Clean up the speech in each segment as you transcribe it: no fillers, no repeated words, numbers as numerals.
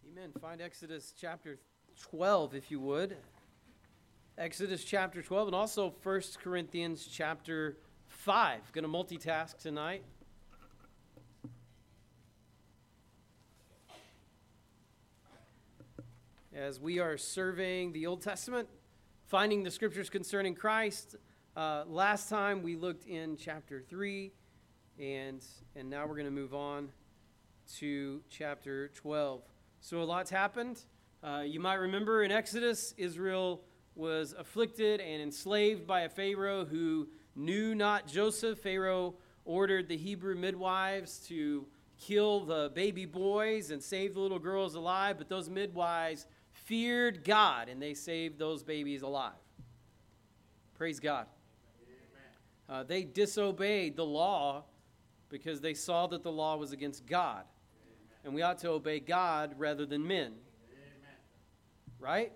Amen. Find Exodus chapter 12, if you would. Exodus chapter 12 and also 1 Corinthians chapter 5. Going to multitask tonight. As we are surveying the Old Testament, finding the scriptures concerning Christ. Last time we looked in chapter 3, and now we're going to move on to chapter 12. So a lot's happened. You might remember in Exodus, Israel was afflicted and enslaved by a Pharaoh who knew not Joseph. Pharaoh ordered the Hebrew midwives to kill the baby boys and save the little girls alive, but those midwives feared God, and they saved those babies alive. Praise God. They disobeyed the law because they saw that the law was against God. And we ought to obey God rather than men. Right?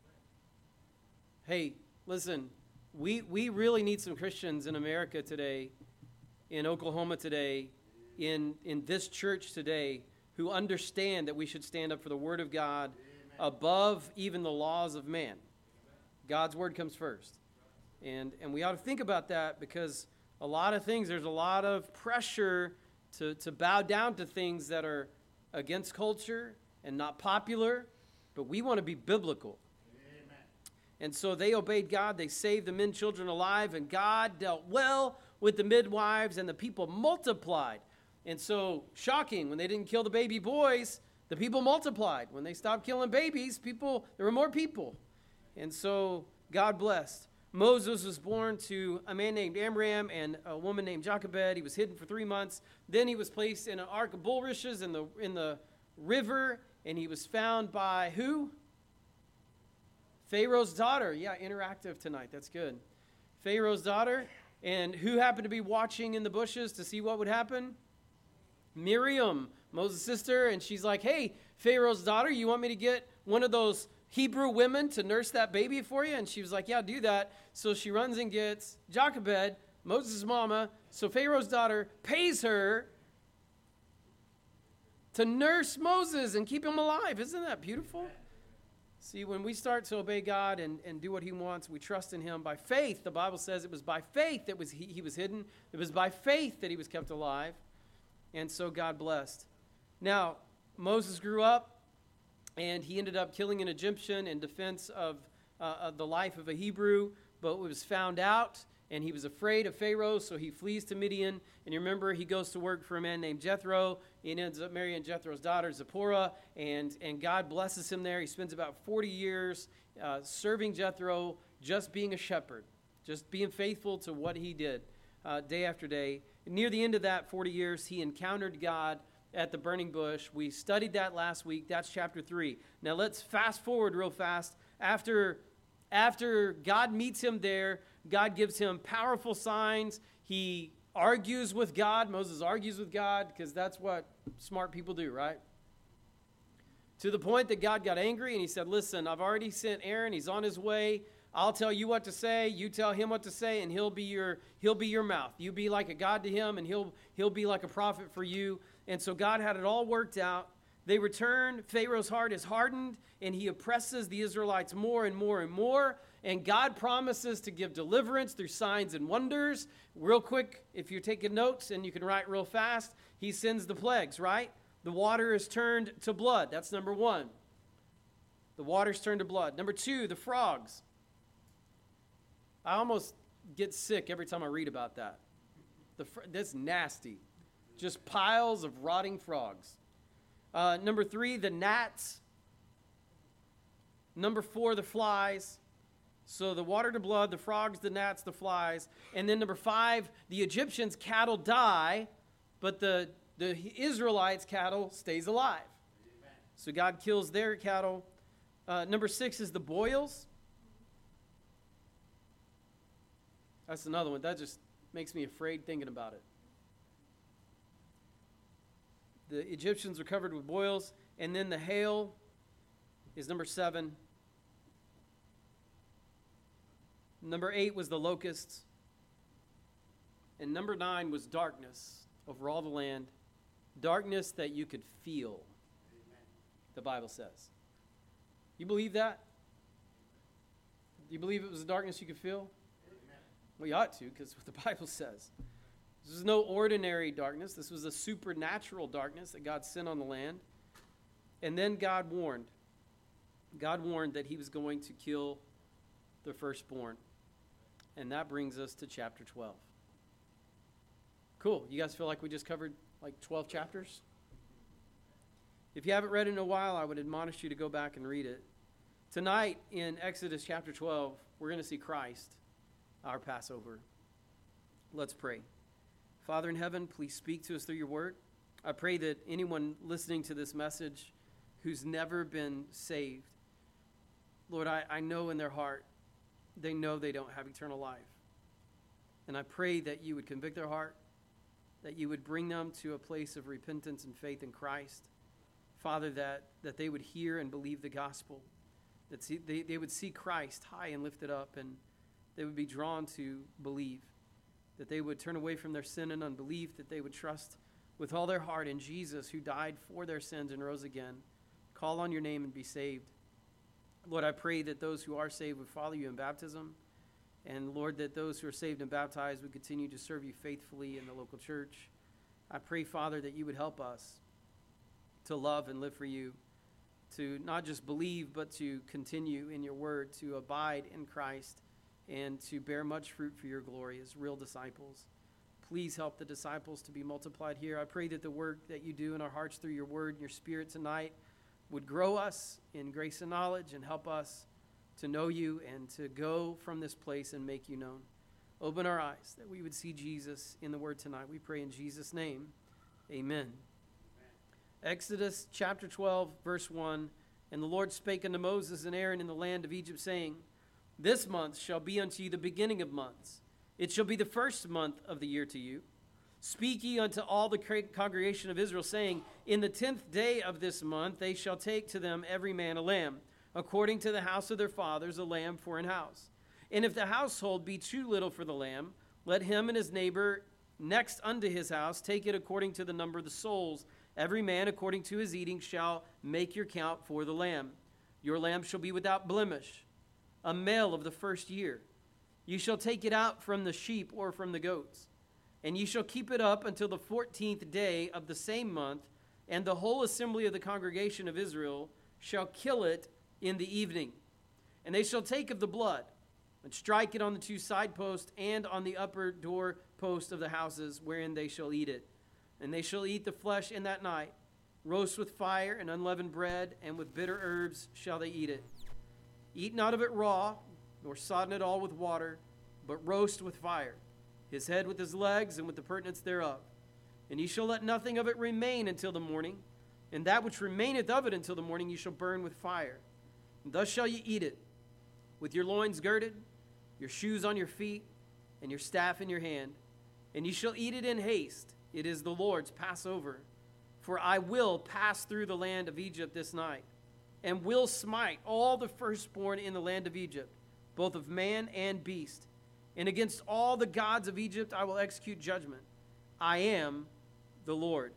Hey, listen, we really need some Christians in America today, in Oklahoma today, in this church today, who understand that we should stand up for the Word of God above even the laws of man. God's Word comes first. And we ought to think about that, because a lot of things, there's a lot of pressure to bow down to things that are against culture and not popular, but we want to be biblical. Amen. And so they obeyed God. They saved the men, children alive, and God dealt well with the midwives, and the people multiplied. And so, shocking, when they didn't kill the baby boys, the people multiplied. When they stopped killing babies, there were more people. And so God blessed. Moses was born to a man named Amram and a woman named Jochebed. He was hidden for 3 months. Then he was placed in an ark of bulrushes in the river, and he was found by who? Pharaoh's daughter. Yeah, interactive tonight. That's good. Pharaoh's daughter. And who happened to be watching in the bushes to see what would happen? Miriam, Moses' sister. And she's like, hey, Pharaoh's daughter, you want me to get one of those Hebrew women to nurse that baby for you? And she was like, yeah, do that. So she runs and gets Jochebed, Moses' mama. So Pharaoh's daughter pays her to nurse Moses and keep him alive. Isn't that beautiful? See, when we start to obey God and do what he wants, we trust in him by faith. The Bible says it was by faith that he was hidden. It was by faith that he was kept alive. And so God blessed. Now, Moses grew up, and he ended up killing an Egyptian in defense of the life of a Hebrew, but it was found out, and he was afraid of Pharaoh, so he flees to Midian. And you remember, he goes to work for a man named Jethro. He ends up marrying Jethro's daughter, Zipporah, and God blesses him there. He spends about 40 years serving Jethro, just being a shepherd, just being faithful to what he did day after day. And near the end of that 40 years, he encountered God at the burning bush. We studied that last week. That's chapter 3. Now let's fast forward real fast. After God meets him there, God gives him powerful signs. He argues with God. Moses argues with God, because that's what smart people do, right? To the point that God got angry, and he said, listen, I've already sent Aaron. He's on his way. I'll tell you what to say. You tell him what to say, and he'll be your mouth. You be like a God to him, and he'll be like a prophet for you. And so God had it all worked out. They return. Pharaoh's heart is hardened, and he oppresses the Israelites more and more and more. And God promises to give deliverance through signs and wonders. Real quick, if you're taking notes and you can write real fast, he sends the plagues, right? The water is turned to blood. That's number 1. The water's turned to blood. Number 2, the frogs. I almost get sick every time I read about that. That's nasty. Just piles of rotting frogs. Number 3, the gnats. Number 4, the flies. So the water to blood, the frogs, the gnats, the flies. And then number 5, the Egyptians' cattle die, but the Israelites' cattle stays alive. Amen. So God kills their cattle. Number 6 is the boils. That's another one. That just makes me afraid thinking about it. The Egyptians were covered with boils. And then the hail is number 7. Number 8 was the locusts. And number 9 was darkness over all the land. Darkness that you could feel. the Bible says. You believe that? Do you believe it was a darkness you could feel? Well, you ought to, because what the Bible says. This was no ordinary darkness. This was a supernatural darkness that God sent on the land. And then God warned. God warned that he was going to kill the firstborn. And that brings us to chapter 12. Cool. You guys feel like we just covered like 12 chapters? If you haven't read it in a while, I would admonish you to go back and read it. Tonight in Exodus chapter 12, we're going to see Christ, our Passover. Let's pray. Father in heaven, please speak to us through your word. I pray that anyone listening to this message who's never been saved, Lord, I know in their heart, they know they don't have eternal life. And I pray that you would convict their heart, that you would bring them to a place of repentance and faith in Christ. Father, that they would hear and believe the gospel, that they would see Christ high and lifted up, and they would be drawn to believe, that they would turn away from their sin and unbelief, that they would trust with all their heart in Jesus, who died for their sins and rose again. Call on your name and be saved. Lord, I pray that those who are saved would follow you in baptism, and Lord, that those who are saved and baptized would continue to serve you faithfully in the local church. I pray, Father, that you would help us to love and live for you, to not just believe, but to continue in your word, to abide in Christ, and to bear much fruit for your glory as real disciples. Please help the disciples to be multiplied here. I pray that the work that you do in our hearts through your word and your spirit tonight would grow us in grace and knowledge and help us to know you and to go from this place and make you known. Open our eyes that we would see Jesus in the word tonight. We pray in Jesus' name. Amen. Exodus chapter 12, verse 1. And the Lord spake unto Moses and Aaron in the land of Egypt, saying, This month shall be unto you the beginning of months. It shall be the first month of the year to you. Speak ye unto all the congregation of Israel, saying, In the 10th day of this month they shall take to them every man a lamb, according to the house of their fathers, a lamb for an house. And if the household be too little for the lamb, let him and his neighbor next unto his house take it according to the number of the souls. Every man according to his eating shall make your count for the lamb. Your lamb shall be without blemish, a male of the first year. You shall take it out from the sheep or from the goats. And ye shall keep it up until the 14th day of the same month, and the whole assembly of the congregation of Israel shall kill it in the evening. And they shall take of the blood, and strike it on the two side posts and on the upper door post of the houses wherein they shall eat it. And they shall eat the flesh in that night, roast with fire and unleavened bread, and with bitter herbs shall they eat it. Eat not of it raw, nor sodden it all with water, but roast with fire, his head with his legs, and with the purtenance thereof. And ye shall let nothing of it remain until the morning, and that which remaineth of it until the morning ye shall burn with fire. And thus shall ye eat it, with your loins girded, your shoes on your feet, and your staff in your hand. And ye shall eat it in haste. It is the Lord's Passover. For I will pass through the land of Egypt this night, and will smite all the firstborn in the land of Egypt, both of man and beast. And against all the gods of Egypt I will execute judgment. I am the Lord.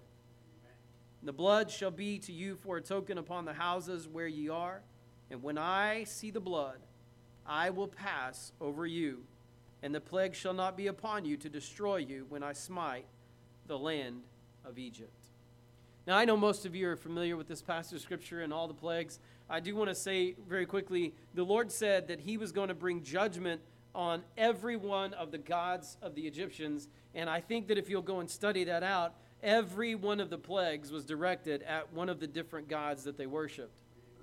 The blood shall be to you for a token upon the houses where ye are. And when I see the blood, I will pass over you, and the plague shall not be upon you to destroy you when I smite the land of Egypt. Now, I know most of you are familiar with this passage of Scripture and all the plagues. I do want to say very quickly, the Lord said that he was going to bring judgment on every one of the gods of the Egyptians, and I think that if you'll go and study that out, every one of the plagues was directed at one of the different gods that they worshipped.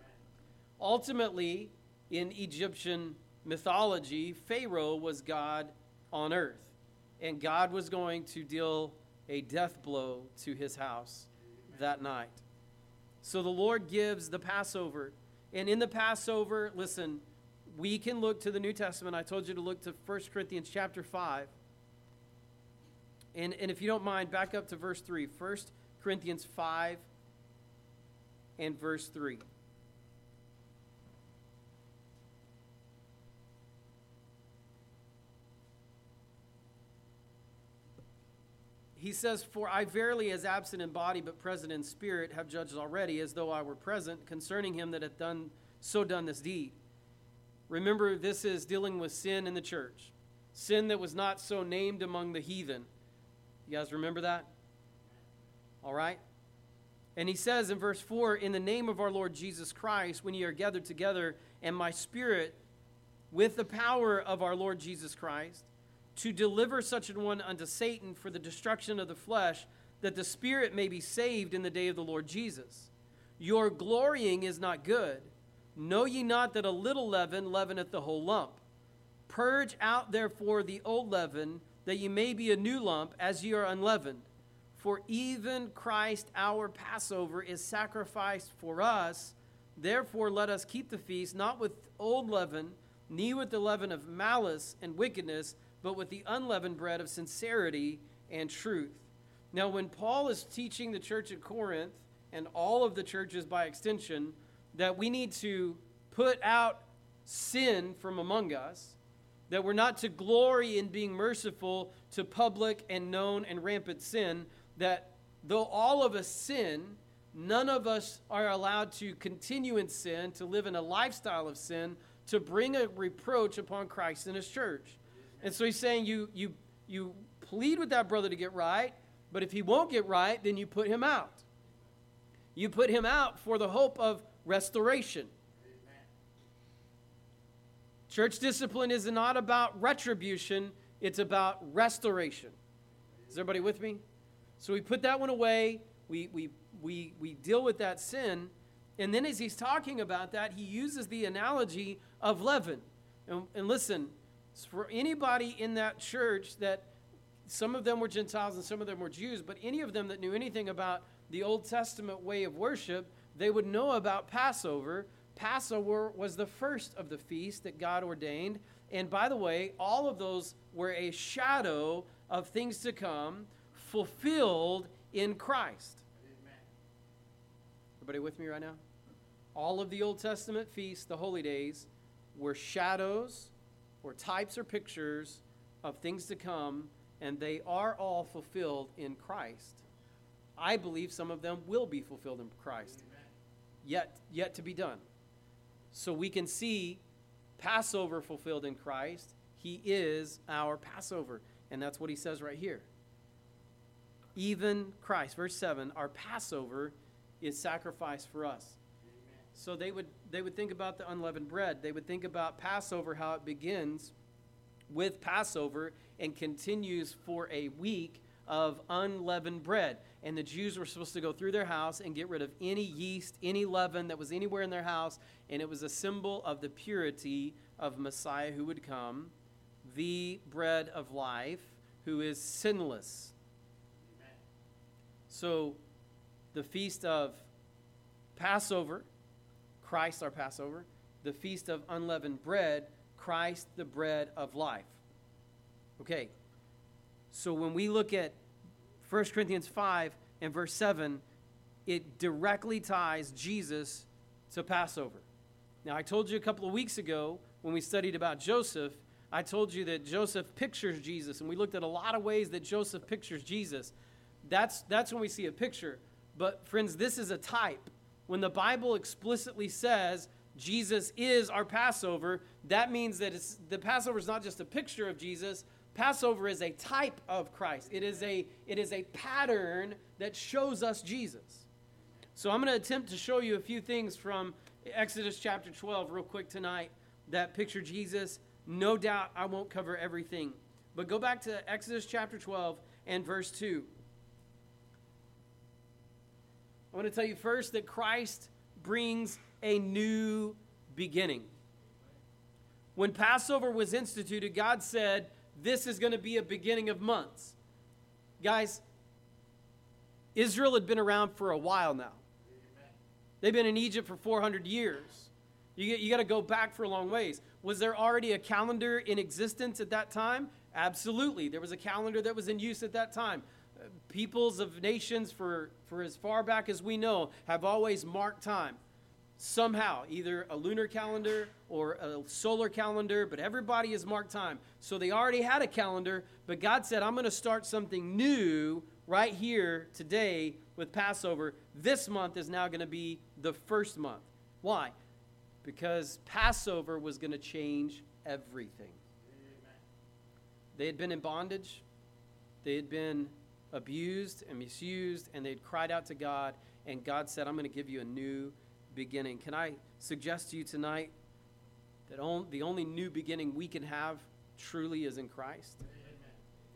Ultimately, in Egyptian mythology, Pharaoh was God on earth, and God was going to deal a death blow to his house that night. So the Lord gives the Passover, and in the Passover, listen, we can look to the New Testament. I told you to look to 1 Corinthians chapter 5. And if you don't mind, back up to verse 3. 1 Corinthians 5 and verse 3. he says, "For I verily, as absent in body but present in spirit, have judged already, as though I were present, concerning him that hath done this deed." Remember, this is dealing with sin in the church. Sin that was not so named among the heathen. You guys remember that? All right? And he says in verse 4, "In the name of our Lord Jesus Christ, when ye are gathered together, and my spirit, with the power of our Lord Jesus Christ, to deliver such an one unto Satan for the destruction of the flesh, that the spirit may be saved in the day of the Lord Jesus. Your glorying is not good. Know ye not that a little leaven leaveneth the whole lump? Purge out therefore the old leaven, that ye may be a new lump, as ye are unleavened. For even Christ our Passover is sacrificed for us. Therefore let us keep the feast, not with old leaven, neither with the leaven of malice and wickedness, but with the unleavened bread of sincerity and truth." Now, when Paul is teaching the church at Corinth, and all of the churches by extension, that we need to put out sin from among us, that we're not to glory in being merciful to public and known and rampant sin, that though all of us sin, none of us are allowed to continue in sin, to live in a lifestyle of sin, to bring a reproach upon Christ and his church. And so he's saying you plead with that brother to get right, but if he won't get right, then you put him out. You put him out for the hope of restoration. Amen. Church discipline is not about retribution, it's about restoration. Is everybody with me? So we put that one away, we deal with that sin, and then as he's talking about that, he uses the analogy of leaven. And listen, for anybody in that church, that some of them were Gentiles and some of them were Jews, but any of them that knew anything about the Old Testament way of worship, they would know about Passover. Passover was the first of the feasts that God ordained. And by the way, all of those were a shadow of things to come, fulfilled in Christ. Amen. Everybody with me right now? All of the Old Testament feasts, the holy days, were shadows or types or pictures of things to come, and they are all fulfilled in Christ. I believe some of them will be fulfilled in Christ, yet to be done. So we can see Passover fulfilled in Christ. He is our Passover, and that's what he says right here. Even Christ, verse 7, our Passover is sacrificed for us. So they would think about the unleavened bread. They would think about Passover, how it begins with Passover and continues for a week of unleavened bread. And the Jews were supposed to go through their house and get rid of any yeast, any leaven that was anywhere in their house. And it was a symbol of the purity of Messiah who would come, the bread of life, who is sinless. Amen. So the feast of Passover, Christ our Passover, the feast of unleavened bread, Christ the bread of life. Okay, so when we look at 1 Corinthians 5 and verse 7, it directly ties Jesus to Passover. Now, I told you a couple of weeks ago when we studied about Joseph, I told you that Joseph pictures Jesus, and we looked at a lot of ways that Joseph pictures Jesus. That's when we see a picture. But friends, this is a type. When the Bible explicitly says Jesus is our Passover, that means that the Passover is not just a picture of Jesus. Passover is a type of Christ. It is a pattern that shows us Jesus. So I'm going to attempt to show you a few things from Exodus chapter 12 real quick tonight that picture Jesus. No doubt I won't cover everything. But go back to Exodus chapter 12 and verse 2. I want to tell you first that Christ brings a new beginning. When Passover was instituted, God said, this is going to be a beginning of months. Guys, Israel had been around for a while now. They've been in Egypt for 400 years. You got to go back for a long ways. Was there already a calendar in existence at that time? Absolutely. There was a calendar that was in use at that time. Peoples of nations for as far back as we know have always marked time. somehow, either a lunar calendar or a solar calendar, but everybody is marked time. So they already had a calendar, but God said, I'm going to start something new right here today with Passover. This month is now going to be the first month. Why? Because Passover was going to change everything. Amen. They had been in bondage. They had been abused and misused, and they'd cried out to God, and God said, I'm going to give you a new beginning. Can I suggest to you tonight that the only new beginning we can have truly is in Christ? Amen.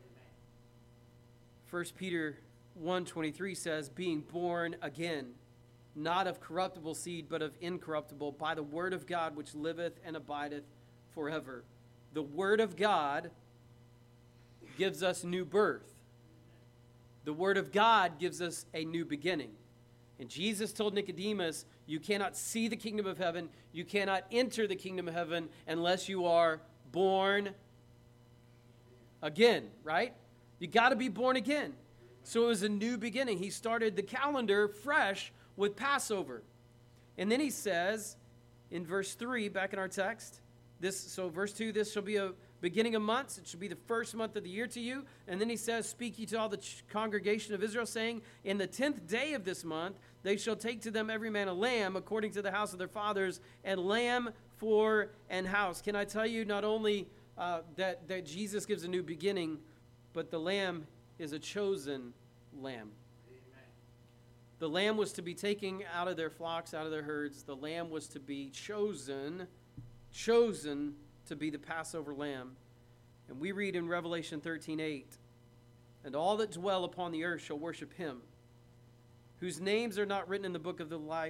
1 Peter 1:23 says, being born again, not of corruptible seed, but of incorruptible, by the word of God, which liveth and abideth forever. The word of God gives us new birth. The word of God gives us a new beginning. And Jesus told Nicodemus, you cannot see the kingdom of heaven, you cannot enter the kingdom of heaven unless you are born again, right? You got to be born again. So it was a new beginning. He started the calendar fresh with Passover. And then he says in verse 3, back in our text, verse 2, this shall be a beginning of months. It shall be the first month of the year to you. And then he says, speak ye to all the congregation of Israel, saying, in the 10th day of this month, they shall take to them every man a lamb according to the house of their fathers, and lamb for an house. Can I tell you not only that Jesus gives a new beginning, but the lamb is a chosen lamb. Amen. The lamb was to be taken out of their flocks, out of their herds. The lamb was to be chosen to be the Passover lamb. And we read in Revelation 13:8, and all that dwell upon the earth shall worship him, whose names are not written in the book of life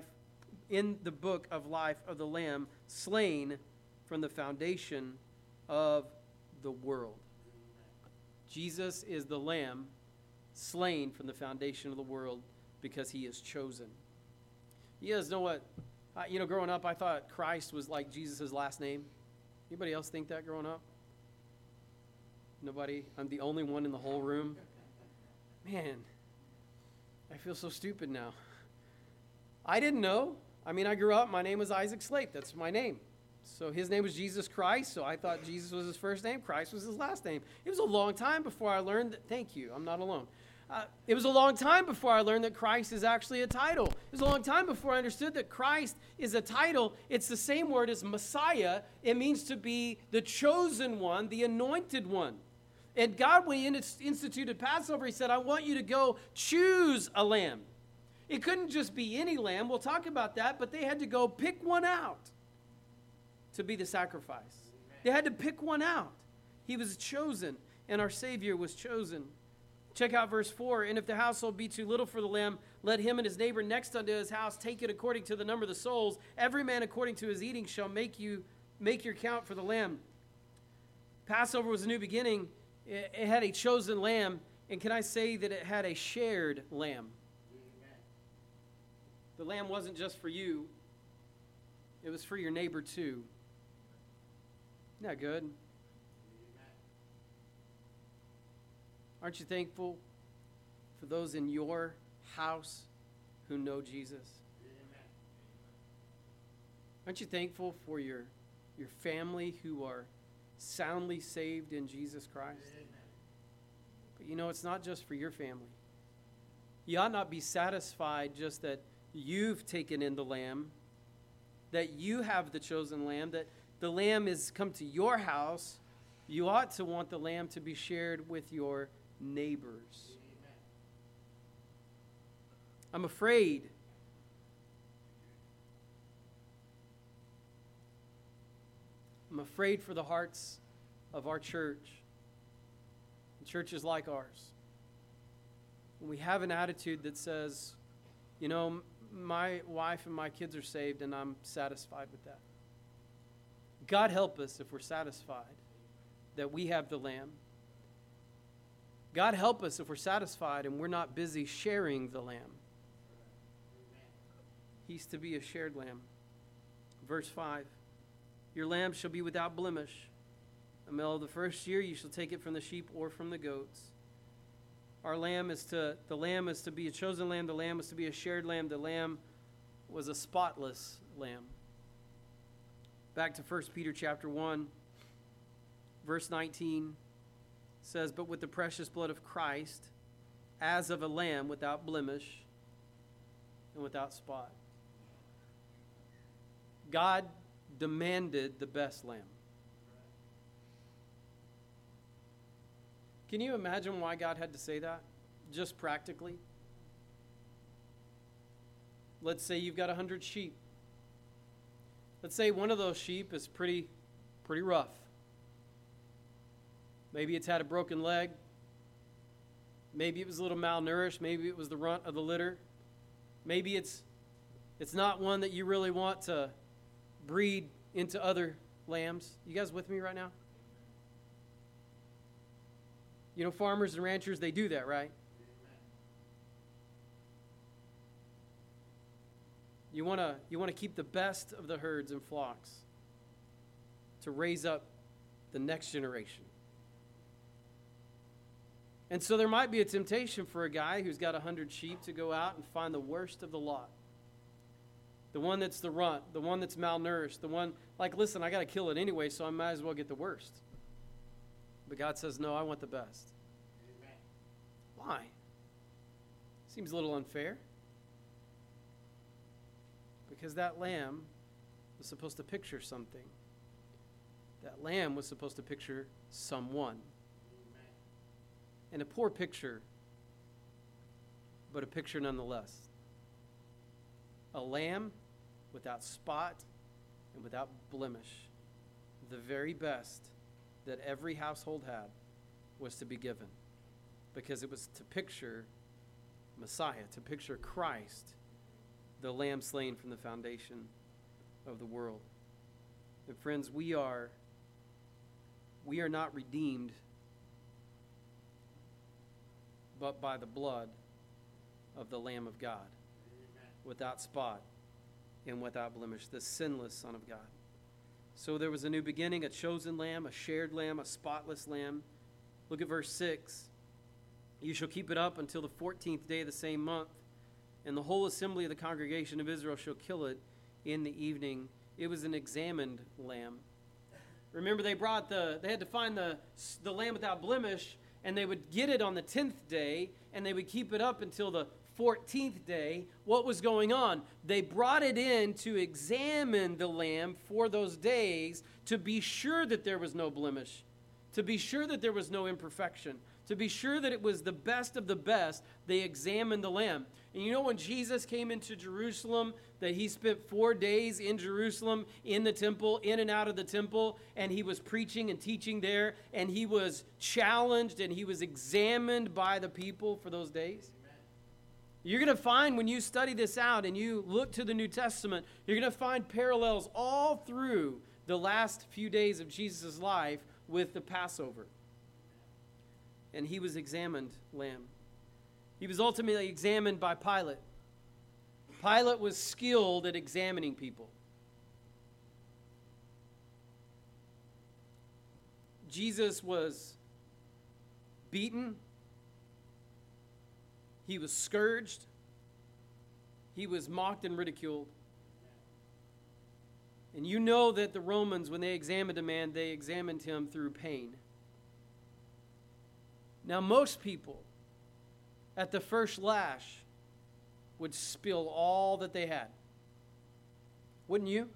of the Lamb, slain from the foundation of the world. Jesus is the Lamb slain from the foundation of the world because he is chosen. You guys know what? Growing up, I thought Christ was like Jesus' last name. Anybody else think that growing up? Nobody? I'm the only one in the whole room? Man, I feel so stupid now. I didn't know. I grew up, my name was Isaac Slape. That's my name. So his name was Jesus Christ, so I thought Jesus was his first name, Christ was his last name. It was a long time before I learned that, thank you, I'm not alone. It was a long time before I learned that Christ is actually a title. It was a long time before I understood that Christ is a title. It's the same word as Messiah. It means to be the chosen one, the anointed one. And God, when he instituted Passover, he said, I want you to go choose a lamb. It couldn't just be any lamb. We'll talk about that, but they had to go pick one out to be the sacrifice. Amen. They had to pick one out. He was chosen, and our Savior was chosen. Check out verse 4. And if the household be too little for the lamb, let him and his neighbor next unto his house take it according to the number of the souls. Every man according to his eating shall make your count for the lamb. Passover was a new beginning. It had a chosen lamb. And can I say that it had a shared lamb? Amen. The lamb wasn't just for you. It was for your neighbor too. Isn't that good? Aren't you thankful for those in your house who know Jesus? Amen. Aren't you thankful for your family who are soundly saved in Jesus Christ? Amen. But it's not just for your family. You ought not be satisfied just that you've taken in the lamb, that you have the chosen lamb, that the lamb has come to your house. You ought to want the lamb to be shared with your neighbors. Amen. I'm afraid for the hearts of our church and churches like ours. When we have an attitude that says, my wife and my kids are saved and I'm satisfied with that. God help us if we're satisfied that we have the lamb. God help us if we're satisfied and we're not busy sharing the lamb. He's to be a shared lamb. Verse 5, your lamb shall be without blemish. A male of the first year, you shall take it from the sheep or from the goats. The lamb is to be a chosen lamb. The lamb is to be a shared lamb. The lamb was a spotless lamb. Back to 1 Peter chapter 1, verse 19 says, "But with the precious blood of Christ, as of a lamb without blemish and without spot." God demanded the best lamb. Can you imagine why God had to say that? Just practically. Let's say you've got 100 sheep. Let's say one of those sheep is pretty rough. Maybe it's had a broken leg. Maybe it was a little malnourished. Maybe it was the runt of the litter. Maybe it's not one that you really want to breed into other lambs. You guys with me right now? You know, farmers and ranchers, they do that, right? You want to keep the best of the herds and flocks to raise up the next generation. And so there might be a temptation for a guy who's got 100 sheep to go out and find the worst of the lot. The one that's the runt, the one that's malnourished, the one, like, listen, I got to kill it anyway, so I might as well get the worst. But God says, no, I want the best. Amen. Why? Seems a little unfair. Because that lamb was supposed to picture something. That lamb was supposed to picture someone. Amen. And a poor picture, but a picture nonetheless. A lamb without spot and without blemish. The very best that every household had was to be given. Because it was to picture Messiah, to picture Christ, the lamb slain from the foundation of the world. And friends, we are not redeemed but by the blood of the Lamb of God. Amen. Without spot and without blemish, the sinless Son of God. So there was a new beginning, a chosen lamb, a shared lamb, a spotless lamb. Look at verse 6. "You shall keep it up until the 14th day of the same month, and the whole assembly of the congregation of Israel shall kill it in the evening." It was an examined lamb. Remember, they had to find the lamb without blemish, and they would get it on the 10th day, and they would keep it up until the 14th day. What was going on? They brought it in to examine the lamb for those days to be sure that there was no blemish, to be sure that there was no imperfection, to be sure that it was the best of the best. They examined the lamb. And you know, when Jesus came into Jerusalem, that he spent 4 days in Jerusalem, in the temple, in and out of the temple, and he was preaching and teaching there, and he was challenged and he was examined by the people for those days. You're going to find, when you study this out and you look to the New Testament, you're going to find parallels all through the last few days of Jesus' life with the Passover. And he was examined lamb. He was ultimately examined by Pilate. Pilate was skilled at examining people. Jesus was beaten. He was scourged. He was mocked and ridiculed. And you know that the Romans, when they examined a man, they examined him through pain. Now, most people, at the first lash, would spill all that they had. Wouldn't you?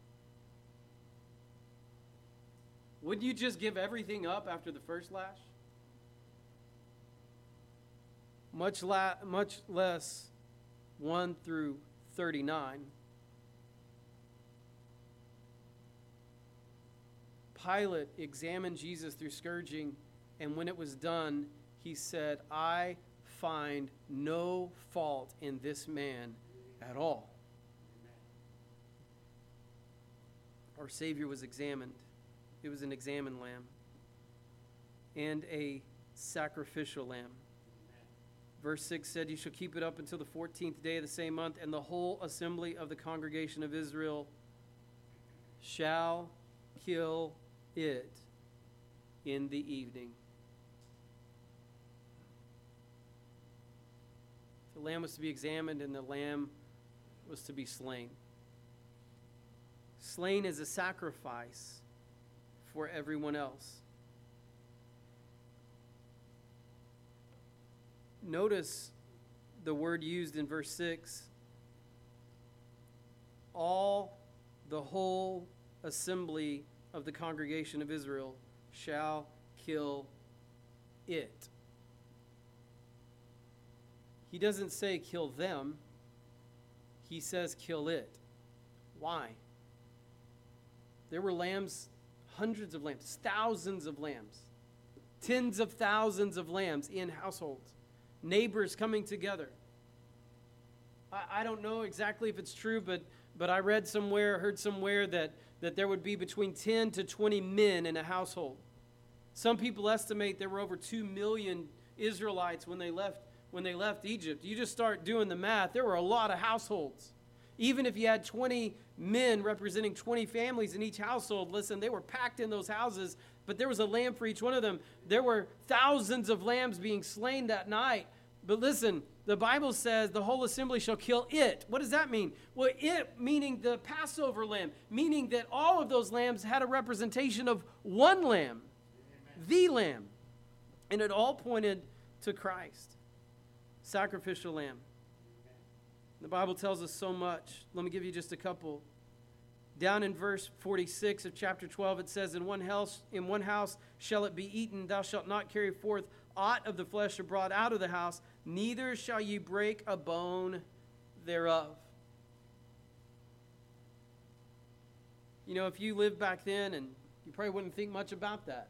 Wouldn't you just give everything up after the first lash? Much less 1 through 39. Pilate examined Jesus through scourging, and when it was done, he said, "I find no fault in this man at all." Our Savior was examined. It was an examined lamb and a sacrificial lamb. Verse 6 said, "You shall keep it up until the 14th day of the same month, and the whole assembly of the congregation of Israel shall kill it in the evening." The lamb was to be examined, and the lamb was to be slain. Slain as a sacrifice for everyone else. Notice the word used in verse 6. All the whole assembly of the congregation of Israel shall kill it. He doesn't say kill them. He says kill it. Why? There were lambs, hundreds of lambs, thousands of lambs, tens of thousands of lambs in households, neighbors coming together. I don't know exactly if it's true, but I read somewhere, heard somewhere that there would be between 10 to 20 men in a household. Some people estimate there were over 2 million Israelites when they left Egypt. You just start doing the math. There were a lot of households. Even if you had 20 men representing 20 families in each household, listen, they were packed in those houses, but there was a lamb for each one of them. There were thousands of lambs being slain that night. But listen, the Bible says the whole assembly shall kill it. What does that mean? Well, it meaning the Passover lamb, meaning that all of those lambs had a representation of one lamb, the lamb. And it all pointed to Christ, sacrificial lamb. The Bible tells us so much. Let me give you just a couple. Down in verse 46 of chapter 12, it says, in one house shall it be eaten. Thou shalt not carry forth aught of the flesh abroad out of the house, neither shall ye break a bone thereof. You know, if you lived back then, and you probably wouldn't think much about that.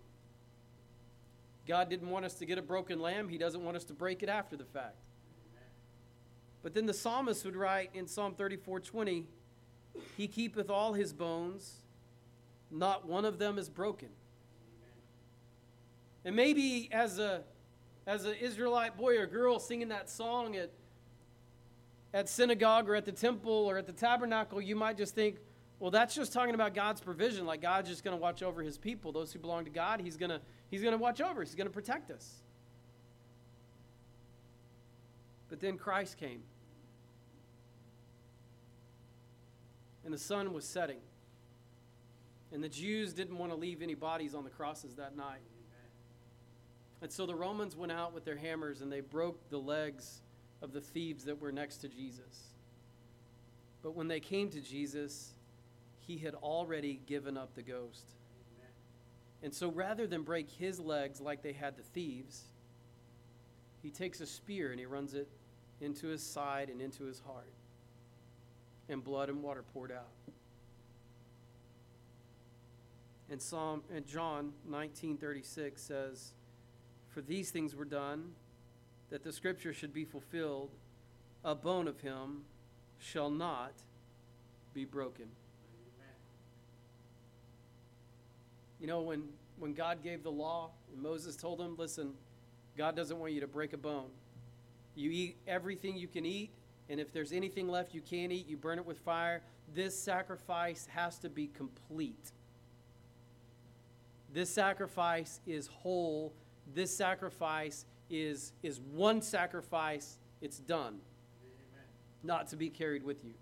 God didn't want us to get a broken lamb. He doesn't want us to break it after the fact. But then the psalmist would write in Psalm 34:20, he keepeth all his bones, not one of them is broken. And maybe as an Israelite boy or girl singing that song at synagogue or at the temple or at the tabernacle, you might just think, well, that's just talking about God's provision. Like God's just going to watch over his people. Those who belong to God, he's going to watch over us. He's going to protect us. But then Christ came. And the sun was setting. And the Jews didn't want to leave any bodies on the crosses that night. And so the Romans went out with their hammers and they broke the legs of the thieves that were next to Jesus. But when they came to Jesus, he had already given up the ghost. And so rather than break his legs like they had the thieves, he takes a spear and he runs it into his side and into his heart. And blood and water poured out. And John 19:36 says, for these things were done, that the scripture should be fulfilled, a bone of him shall not be broken. You know, when God gave the law, and Moses told him, listen, God doesn't want you to break a bone. You eat everything you can eat, and if there's anything left you can't eat, you burn it with fire. This sacrifice has to be complete. This sacrifice is whole. This sacrifice is one sacrifice. It's done. Amen. Not to be carried with you.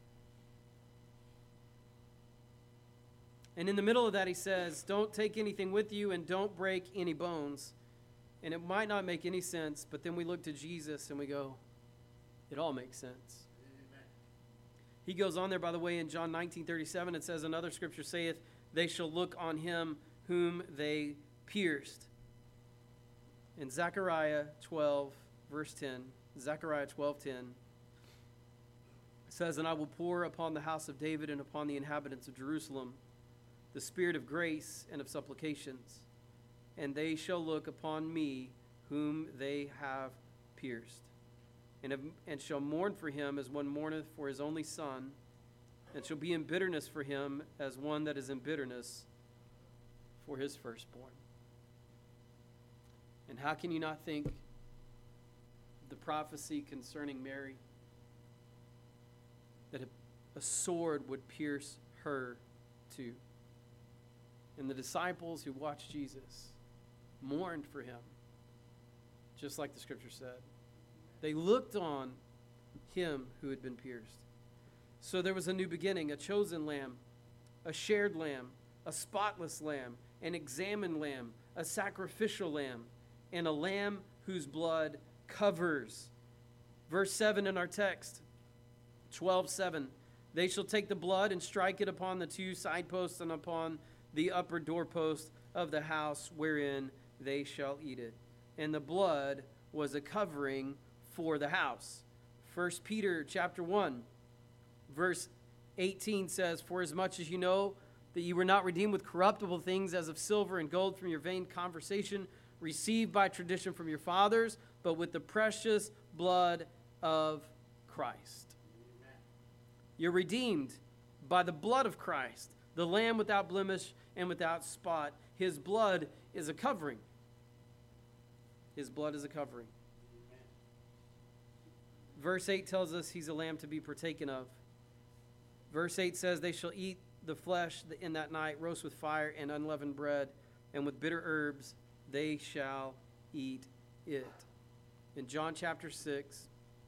And in the middle of that, he says, don't take anything with you and don't break any bones. And it might not make any sense, but then we look to Jesus and we go, it all makes sense. Amen. He goes on there, by the way, in John 19:37, it says, another scripture saith, they shall look on him whom they pierced. In Zechariah 12, verse 10, Zechariah 12:10, says, and I will pour upon the house of David and upon the inhabitants of Jerusalem the spirit of grace and of supplications, and they shall look upon me whom they have pierced, and shall mourn for him as one mourneth for his only son, and shall be in bitterness for him as one that is in bitterness for his firstborn. And how can you not think the prophecy concerning Mary, that a sword would pierce her too? And the disciples who watched Jesus mourned for him, just like the scripture said. They looked on him who had been pierced. So there was a new beginning, a chosen lamb, a shared lamb, a spotless lamb, an examined lamb, a sacrificial lamb, and a lamb whose blood covers. Verse 7 in our text, 12:7. They shall take the blood and strike it upon the two side posts and upon the upper doorpost of the house wherein they shall eat it. And the blood was a covering for the house. 1 Peter chapter 1, verse 18 says, For as much as you know that you were not redeemed with corruptible things as of silver and gold from your vain conversation received by tradition from your fathers, but with the precious blood of Christ. Amen. You're redeemed by the blood of Christ, the Lamb without blemish and without spot. His blood is a covering. His blood is a covering. Amen. Verse 8 tells us he's a lamb to be partaken of. Verse 8 says, They shall eat the flesh in that night, roast with fire and unleavened bread, and with bitter herbs they shall eat it. In John chapter 6,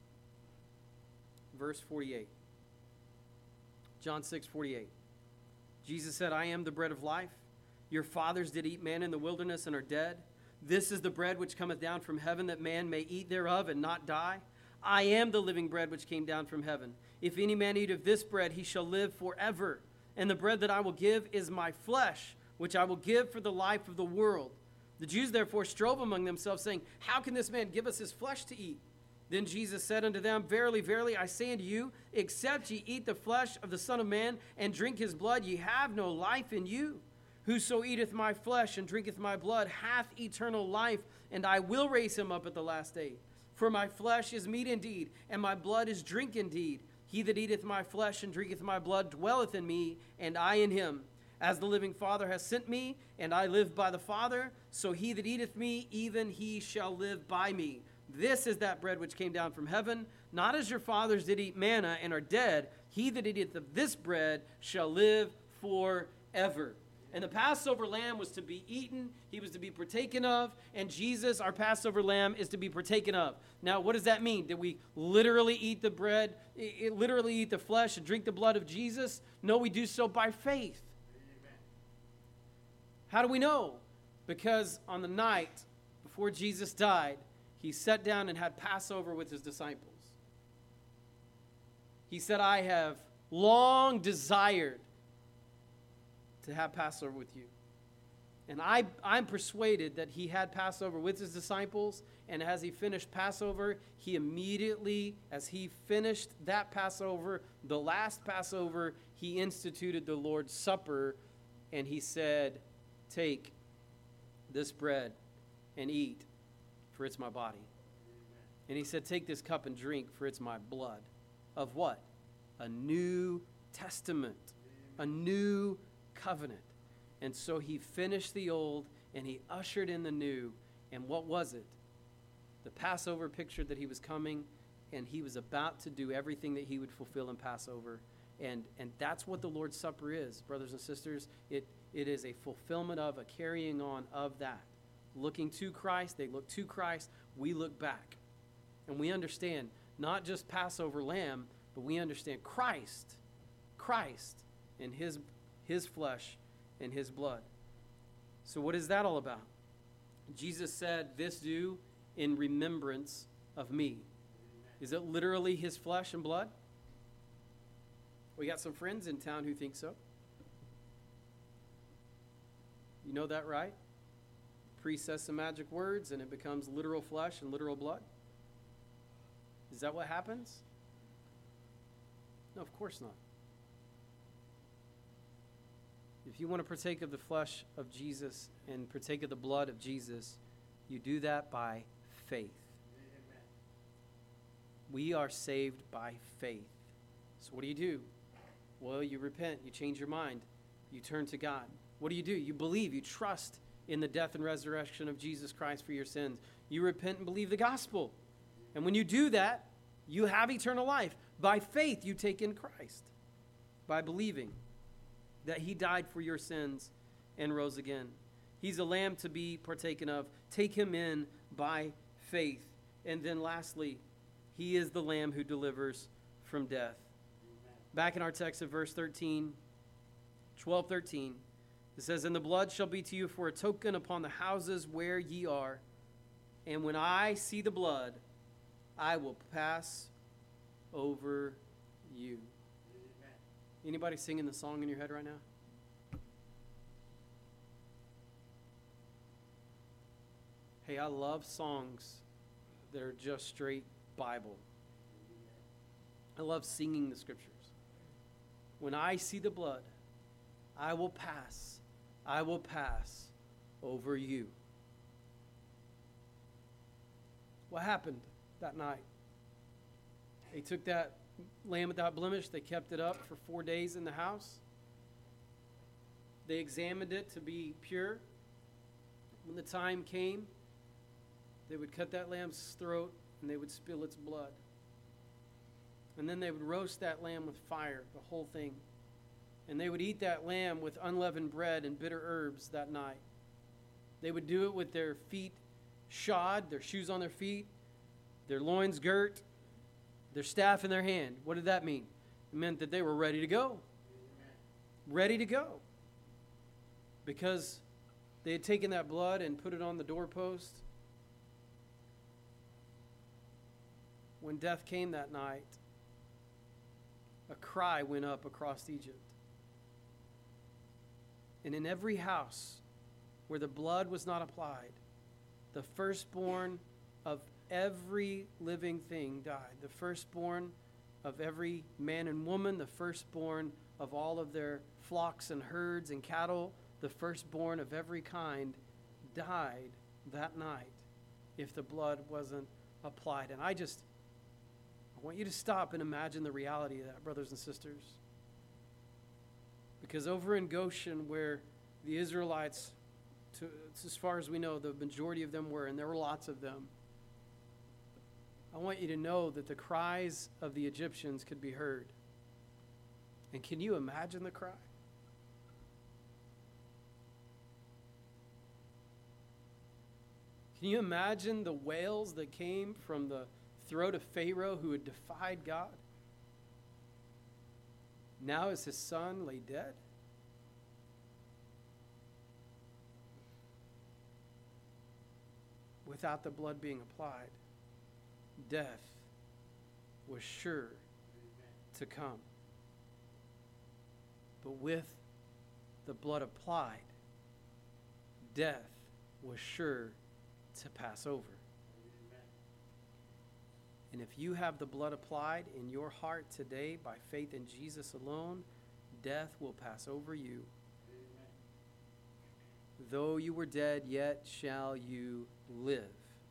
verse 48. John 6:48. Jesus said, I am the bread of life. Your fathers did eat manna in the wilderness and are dead. This is the bread which cometh down from heaven, that man may eat thereof and not die. I am the living bread which came down from heaven. If any man eat of this bread, he shall live forever. And the bread that I will give is my flesh, which I will give for the life of the world. The Jews therefore strove among themselves, saying, How can this man give us his flesh to eat? Then Jesus said unto them, Verily, verily, I say unto you, except ye eat the flesh of the Son of Man and drink his blood, ye have no life in you. Whoso eateth my flesh and drinketh my blood hath eternal life, and I will raise him up at the last day. For my flesh is meat indeed, and my blood is drink indeed. He that eateth my flesh and drinketh my blood dwelleth in me, and I in him. As the living Father hath sent me, and I live by the Father, so he that eateth me, even he shall live by me. This is that bread which came down from heaven, not as your fathers did eat manna and are dead. He that eateth of this bread shall live forever. And the Passover lamb was to be eaten, he was to be partaken of, and Jesus, our Passover lamb, is to be partaken of. Now, what does that mean? Did we literally eat the bread, literally eat the flesh and drink the blood of Jesus? No, we do so by faith. Amen. How do we know? Because on the night before Jesus died, he sat down and had Passover with his disciples. He said, I have long desired to have Passover with you. And I'm persuaded that he had Passover with his disciples, and as he finished Passover, he immediately, as he finished that Passover, the last Passover, he instituted the Lord's Supper, and he said, Take this bread and eat, for it's my body. Amen. And he said, Take this cup and drink, for it's my blood. Of what? A new testament. Amen. A new covenant. And so he finished the old and he ushered in the new. And what was it? The Passover pictured that he was coming and he was about to do everything that he would fulfill in Passover. And that's what the Lord's Supper is, brothers and sisters. It is a fulfillment of, a carrying on of that. Looking to Christ, they look to Christ, we look back. And we understand not just Passover lamb, but we understand Christ and his flesh and his blood. So what is that all about? Jesus said, This do in remembrance of me. Is it literally his flesh and blood? We got some friends in town who think so. You know that, right? Priest says some magic words and it becomes literal flesh and literal blood. Is that what happens? No, of course not. If you want to partake of the flesh of Jesus and partake of the blood of Jesus, you do that by faith. Amen. We are saved by faith. So what do? Well, you repent, you change your mind, you turn to God. What do? You believe, you trust in the death and resurrection of Jesus Christ for your sins. You repent and believe the gospel. And when you do that, you have eternal life. By faith, you take in Christ. By believing that he died for your sins and rose again. He's a lamb to be partaken of. Take him in by faith. And then lastly, He is the Lamb who delivers from death. Back in our text of verse 13, 12:13, it says, "And the blood shall be to you for a token upon the houses where ye are. And when I see the blood, I will pass over you." Amen. Anybody singing the song in your head right now? Hey, I love songs that are just straight Bible. I love singing the scriptures. When I see the blood, I will pass over you. What happened that night? They took that lamb without blemish, they kept it up for 4 days in the house. They examined it to be pure. When the time came, they would cut that lamb's throat and they would spill its blood. And then they would roast that lamb with fire, the whole thing. And they would eat that lamb with unleavened bread and bitter herbs that night. They would do it with their feet shod, their shoes on their feet, their loins girt, their staff in their hand. What did that mean? It meant that they were ready to go. Ready to go. Because they had taken that blood and put it on the doorpost. When death came that night, a cry went up across Egypt. And in every house where the blood was not applied, the firstborn of every living thing died. The firstborn of every man and woman, the firstborn of all of their flocks and herds and cattle, the firstborn of every kind died that night if the blood wasn't applied. And I want you to stop and imagine the reality of that, brothers and sisters. Because over in Goshen, where the Israelites, as far as we know, the majority of them were, and there were lots of them, I want you to know that the cries of the Egyptians could be heard. And can you imagine the cry? Can you imagine the wails that came from the throat of Pharaoh who had defied God? Now as his son lay dead? Without the blood being applied, death was sure to come. But with the blood applied, death was sure to pass over. And if you have the blood applied in your heart today by faith in Jesus alone, death will pass over you. Amen. Though you were dead, yet shall you live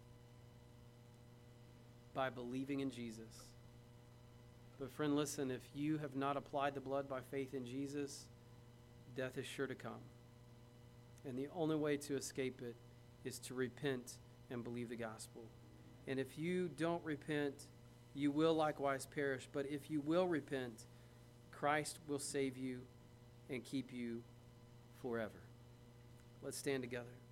by believing in Jesus. But friend, listen, if you have not applied the blood by faith in Jesus, death is sure to come. And the only way to escape it is to repent and believe the gospel. And if you don't repent, you will likewise perish. But if you will repent, Christ will save you and keep you forever. Let's stand together.